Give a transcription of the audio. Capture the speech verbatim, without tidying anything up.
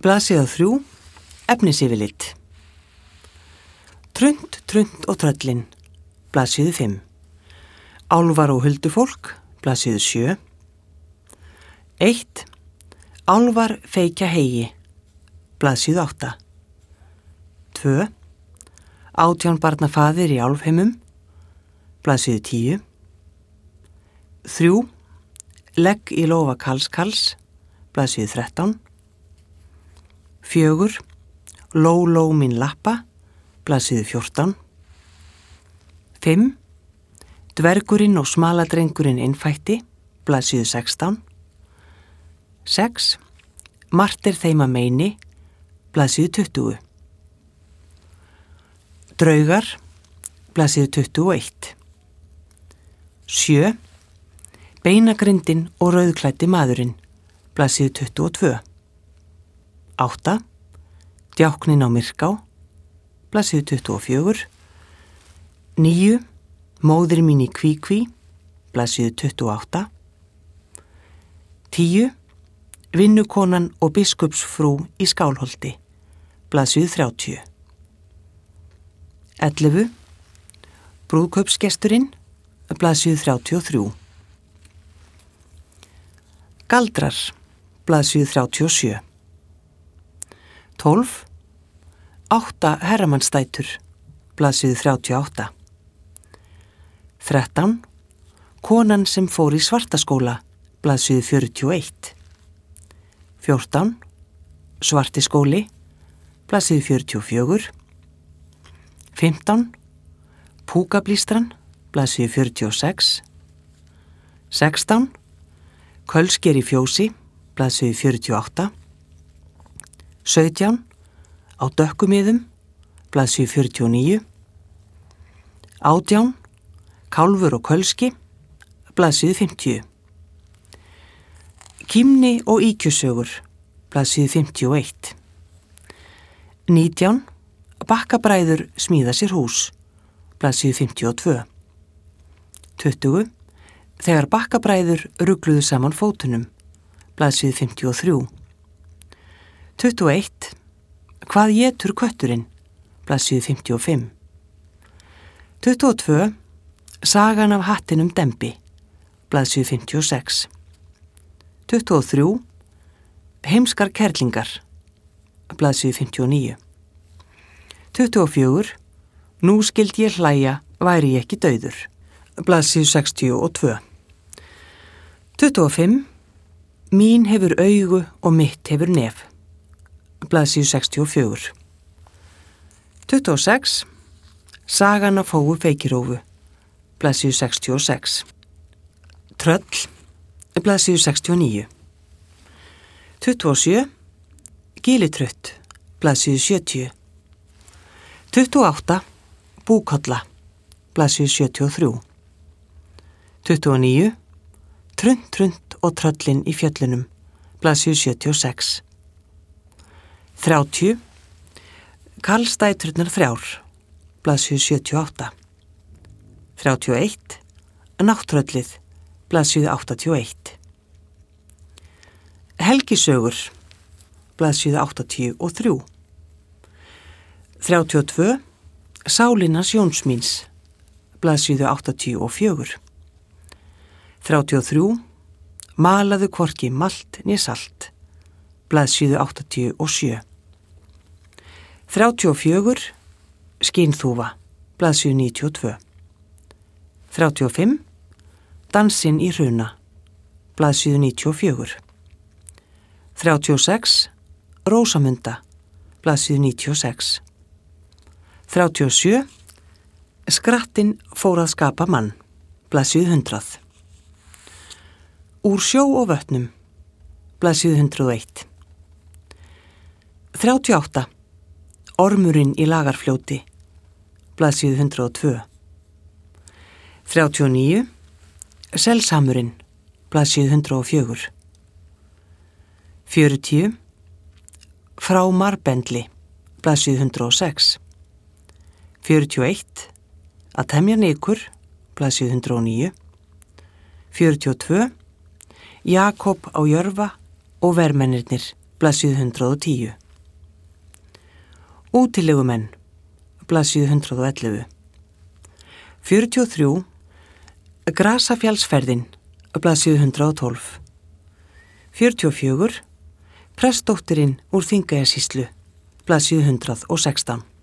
Blaðsíða þrjú, efnisyfirlit. Trund, trund og tröllin, blaðsíðu fimm. Álfar og huldufólk, blaðsíðu sjö. Eitt. Álfar feykja heigi, blaðsíðu átta. Tvö. Átján barna faðir í álfheimum, blaðsíðu tíu. Þrjú. Legg í lófa kals kals, blaðsíðu þrettán. Fjögur. Ló ló mín lappa, blaðsíðu fjórtán. Fimm. Dvergurinn og smaladrengurinn innfætti, blaðsíðu sextán. Sex. Margt er þeim að meini, blaðsíðu tuttugu. Draugar, blaðsíðu tuttugu og eitt. Sjö. Beinagrindin og rauðklæddi maðurinn, blaðsíðu tuttugu og tvö. Átta. Djáknin á Myrká, blaðsíðu tuttugu og fjögur. Níu. Móðir mín í kví kví, blaðsíðu tuttugu og átta. Tíu. Vinnukonan og biskupsfrú í Skálholti, blaðsíðu þrjátíu. Ellefu. Brúðkaupsgesturinn, blaðsíðu þrjátíu og þrjú. Galdrar, blaðsíðu þrjátíu og sjö. Tólf. Átta herramannsdætur, blaðsíðu þrjátíu og átta. Þrettán. Konan sem fór í Svartaskóla, blaðsíðu fjörutíu og eitt. Fjórtán. Svartiskóli, blaðsíðu fjörutíu og fjögur. Fimmtán. Púkablístran, blaðsíðu fjörutíu og sex. Sextán. Kölsker í fjósi, blaðsíðu fjörutíu og átta. Sautján. Á dökkumiðum, blaðsíðu fjörutíu og níu. Átján. Kálfur og kölski, blaðsíðu fimmtíu. Kímni og íkjusögur, blaðsíðu fimmtíu og eitt. Nítján. Bakkabræður smíða sér hús, blaðsíðu fimmtíu og tvö. Tuttugu. Þegar bakkabræður rugluðu saman fótunum, blaðsíðu fimmtíu og þrjú. Tuttugu og eitt. Hvað étur kötturinn, blaðsíðu fimmtíu og fimm. Tuttugu og tvö. Sagan af hattinum Dembi, blaðsíðu fimmtíu og sex. Tuttugu og þrjú. Heimskar kerlingar, blaðsíðu fimmtíu og níu. Tuttugu og fjögur. Nú skildi ég hlæja, væri ég ekki dauður, blaðsíðu sextíu og tvö. Tuttugu og fimm. Mín hefur augu og mitt hefur nef, blaðsíðu sextíu og fjögur. Tuttugu og sex. Sagan af fóu feikirófu, blaðsíðu sextíu og sex. Tröll, blaðsíðu sextíu og níu. Tuttugu og sjö. Gilitrutt, blaðsíðu sjötíu. Tuttugu og átta. Búkolla, blaðsíðu sjötíu og þrjú. Tuttugu og níu. Trund, trund og tröllin í fjöllunum, blaðsíðu sjötíu og sex. Þrjátíu. Karlsdæturnar þrjár, blaðsíðu sjötíu og átta. Þrjátíu og eitt. Nátttröllið, blaðsíðu áttatíu og eitt. Helgisögur, blaðsíðu áttatíu og þrjú. Þrjátíu og tvö. Sálinas Jónsmíns, blaðsíðu áttatíu og fjögur. Þrjátíu og þrjú. Malaðu hvorki malt né salt, blaðsíðu áttatíu og sjö. Þrjátíu og fjögur. Skínþúfa, blaðsíðu níutíu og tvö. Þrjátíu og fimm. Dansinn í hruna, blaðsíðu níutíu og fjögur. Þrjátíu og sex. Rósamunda, blaðsíðu níutíu og sex. Þrjátíu og sjö. Skrattinn fór að skapa mann, blaðsíðu hundrað. Úr sjó og vötnum, blaðsíðu hundrað og eitt. Þrjátíu og átta. Ormurinn í Lagarfljóti, blaðsíðu hundrað og tvö. Þrjátíu og níu. Selsamurinn, blaðsíðu hundrað og fjögur. Fjörutíu. Frá Marbendli, blaðsíðu hundrað og sex. Fjörutíu og eitt. Að temja nikur, blaðsíðu hundrað og níu. Fjörutíu og tvö. Jakob á Jörfa og vermennirnir, blaðsíðu hundrað og tíu. Útilegumenn, blaðsíðu hundrað og ellefu. fjörutíu og þrjú. Grasafjallsferðin, blaðsíðu hundrað og tólf. fjörutíu og fjögur. Prestdóttirinn úr Þingeyjarsýslu, blaðsíðu hundrað og sextán.